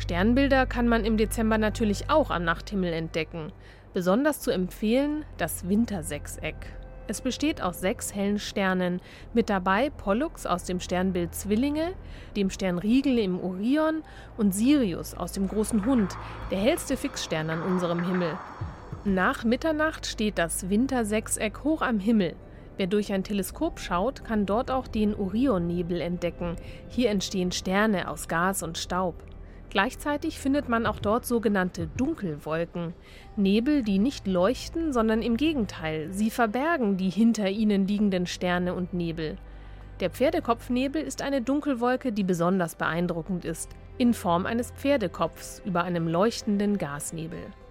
Sternbilder kann man im Dezember natürlich auch am Nachthimmel entdecken. Besonders zu empfehlen das Wintersechseck. Es besteht aus 6 hellen Sternen, mit dabei Pollux aus dem Sternbild Zwillinge, dem Stern Rigel im Orion und Sirius aus dem Großen Hund, der hellste Fixstern an unserem Himmel. Nach Mitternacht steht das Wintersechseck hoch am Himmel. Wer durch ein Teleskop schaut, kann dort auch den Orionnebel entdecken. Hier entstehen Sterne aus Gas und Staub. Gleichzeitig findet man auch dort sogenannte Dunkelwolken. Nebel, die nicht leuchten, sondern im Gegenteil, sie verbergen die hinter ihnen liegenden Sterne und Nebel. Der Pferdekopfnebel ist eine Dunkelwolke, die besonders beeindruckend ist, in Form eines Pferdekopfs über einem leuchtenden Gasnebel.